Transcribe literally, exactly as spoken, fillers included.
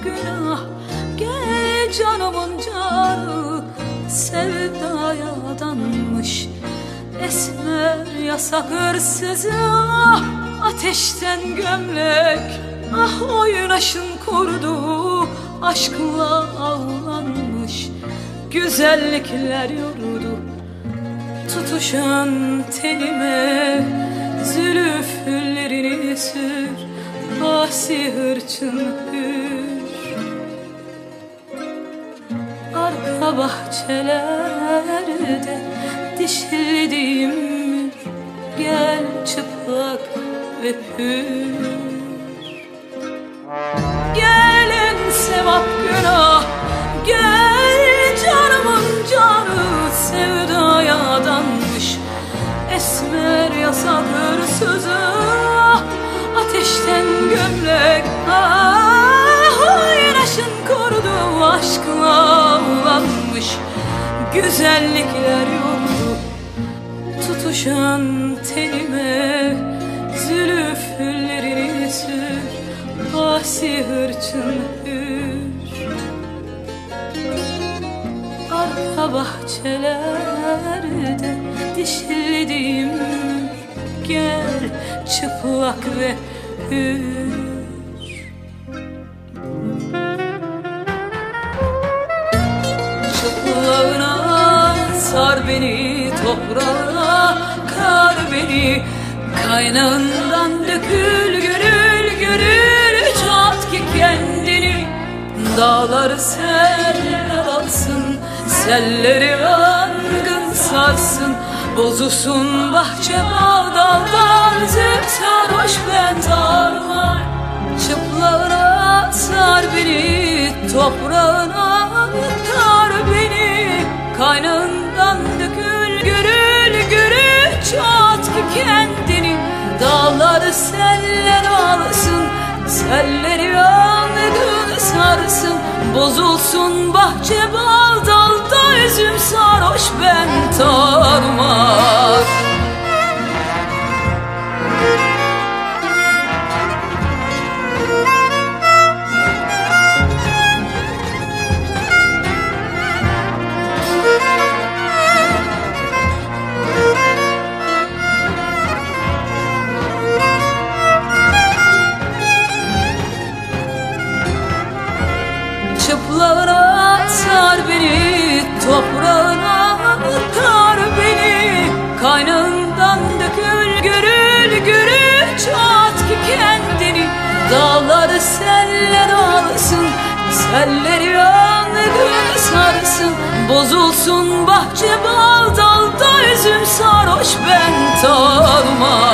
günah. Gel canımın canı, sevdaya adanmış. Esmer yasak hırsızı, ah ateşten gömlek. Ah oynaşın kurdu, aşkla avlanmış. Güzellikler yordu, tutuşan telime. Zülüflerini sür, asi hırçın hür. Arka bahçelerde dişlediğim mür. Gel çıplak ve pür. Gelen sevap günah, gel canımın canı, sevdaya adanmış. Esmer yasak hırsızı, ah ateşten gömlek. Ah oynaşın kurdu, aşkla avlanmış. Güzellikler yordu, tutuşan telime. Zülüflerini sür, asi hırçın hür. Arka bahçelerde dişlediğim mür. Gel çıplak ve hür. Çıplağına sar beni, toprağına kar beni. Kaynağından dökül gönül gönül, çat ki kendini. Dağları seller alsın, selleri yangın sarsın. Bozulsun bahçe bağ daldan, zil sarhoş ben tarla. Çıplağına sar beni, toprağına kar beni. Kaynağından dökül gönül gönül, çat ki kendini. Dağları seller alsın, selleri yangın sarsın. Bozulsun bahçe bağ dalda, üzüm sarhoş ben tarumar. Çıplağına sar beni, toprağına kar beni. Kaynağından dökül gönül gönül, çat ki kendini. Dağları seller alsın, selleri yangın sarsın. Bozulsun bahçe bağ dalda, üzüm sarhoş ben taruma.